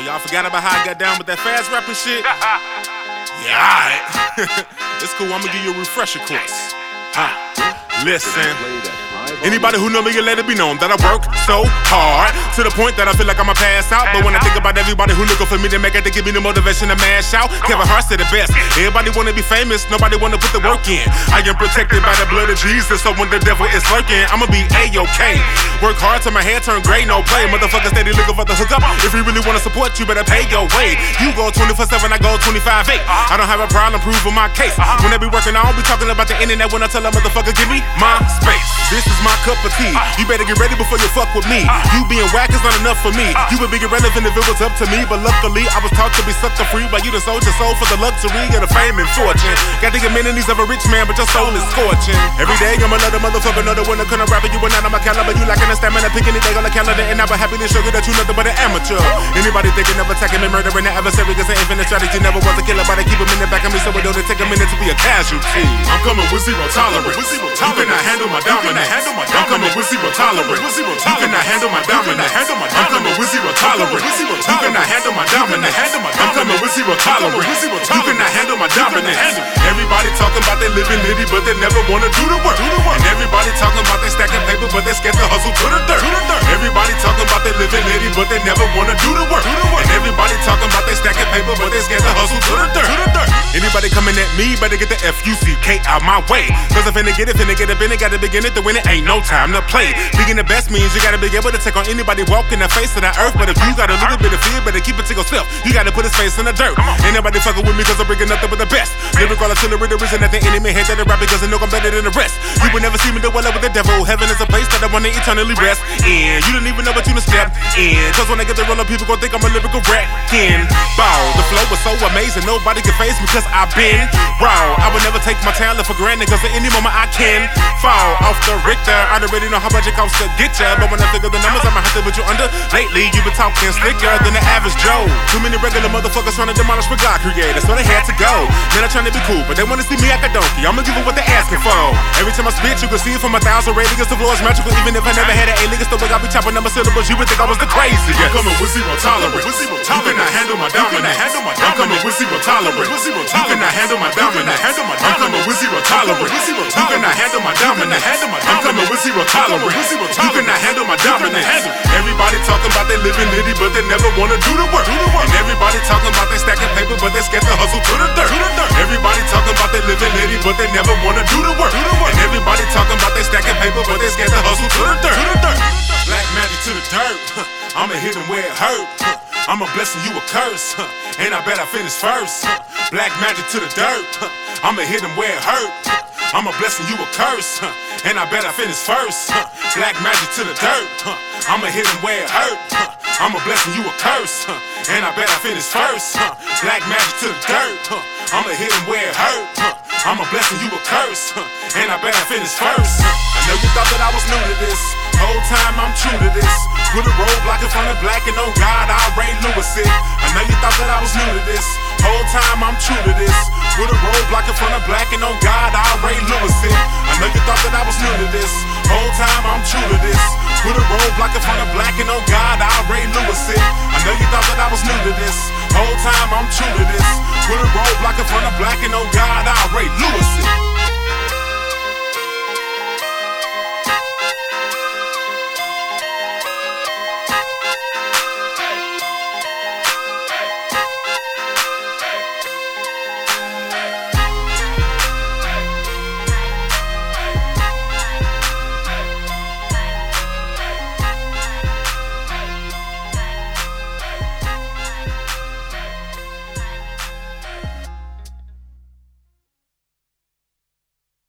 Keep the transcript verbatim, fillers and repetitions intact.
y'all forgot about how I got down with that fast rapping shit? Yeah, alright. It's cool, I'ma give you a refresher course. Huh. Listen. Anybody who know me, you let it be known that I work so hard to the point that I feel like I'ma pass out. But when I think about everybody who looking for me to make it, to give me the motivation to mash out. Kevin Hart said it best. Everybody wanna be famous, nobody wanna put the work in. I am protected by the blood of Jesus, so when the devil is lurking, I'ma be A-OK. Work hard till my hair turn gray, no play. Motherfuckers steady looking for the hookup. If you really wanna support, you better pay your way. You go twenty-four seven, I go twenty-five eight. I don't have a problem proving my case. When I be working, I don't be talking about the internet when I tell a motherfucker, give me my space. This is my cup of tea. You better get ready before you fuck with me. You being whack is not enough for me. You would be irrelevant if it was up to me. But luckily, I was taught to be sucker free. While you done sold your soul for the luxury of the fame and fortune. Got the amenities of a rich man, but your soul is scorching. Every day, I'm another motherfucker, another one that couldn't rap it. You and not on my caliber. You lacking the stamina, pick anything on the calendar. And I would happily show you that you nothing but an amateur. Anybody thinking of attacking me, murdering the adversary, cause an infinite strategy never was a killer. But I keep him in the back of me, so it don't take a minute to be a casualty. I'm coming with zero tolerance. You cannot handle my dominance. I'm coming with zero tolerance. You cannot handle my dominance. I'm coming with zero tolerance. You cannot handle my dominance. I'm coming with zero tolerance. You cannot handle my dominance. Everybody talking about they living litty, but they never wanna do the work. And everybody talking about they stacking paper, but they scared to hustle to the dirt. Everybody talking about they living litty, but they never wanna do the work. And everybody talking about they stacking paper, but they scared to hustle to the dirt. Anybody coming at me, better get the F U C K out my way. Cause if finna get it, finna get it, finna gotta begin it to win it. Ain't no time to play. Being the best means you gotta be able to take on anybody walking the face of the earth. But if you got a little bit of fear, better keep it to yourself. You gotta put his face in the dirt. Ain't nobody fucking with me cause I'm bringing nothing but the best. Lyrical artillery, the reason that the enemy hate that I rap because I know I'm better than the rest. You will never see me do well with the devil. Heaven is a place that I wanna eternally rest in. You don't even know what you done stepped in. Cause when I get the roll up, people gon' think I'm a lyrical rat. Kin ball. The flow was so amazing, nobody can face me cause I've been raw. I would never take my talent for granted cause at any moment I can fall off the Richter. I already know how much it costs to get ya, but when I figure the numbers, I'ma have to put you under. Lately, you been talking slicker than the average Joe. Too many regular motherfuckers trying to demolish what God created, so they had to go. Man, I'm trying to be cool, but they wanna see me act a donkey. I'ma give them what they asking for. Every time I spit, you can see it from a thousand radius. The floor is magical, even if I never had an alias. The way I be chopping number syllables, you would think I was the craziest. I'm coming with zero tolerance. You cannot handle my dominance. I'm coming with zero tolerance. You cannot handle my dominance. I'm coming with zero tolerance. You cannot handle my dominance. I'm coming with zero tolerance. You cannot handle my dominance. Everybody talking about they living litty, but they never wanna do the work. And everybody talking about they stacking paper, but they scared to hustle to the dirt. Everybody talking about they living litty, but they never wanna do the work. And everybody talking about they stacking paper, but they scared to hustle to the dirt. Black magic to the dirt. I'ma hit them where it hurt. I'm a blessing, you a curse. And I bet I finish first. Black magic to the dirt. I'ma hit them where it hurt. I'm a blessing, you a curse. And I bet I finish first. Black magic to the dirt. I'ma hit them where it hurt. I'm a blessing, you a curse. And I bet I finish first. Black magic to the dirt. I'ma hit them where it hurt. I'm a blessing, you a curse. And I bet I finish first. I know you thought that I was new to this. Whole time I'm true to this. Put a roadblock in front of black and on God, I'll Ray Lewis it. I know you thought that I was new to this. Whole time I'm true to this. Put a roadblock in front of black and on God, I'll Ray Lewis it. I know you thought that I was new to this. Whole time I'm true to this. Put a roadblock in front of black and on God, I'll Ray Lewis it. I know you thought that I was new to this. Whole time I'm true to this. Put a roadblock in front of black and on God, I'll Ray Lewis it.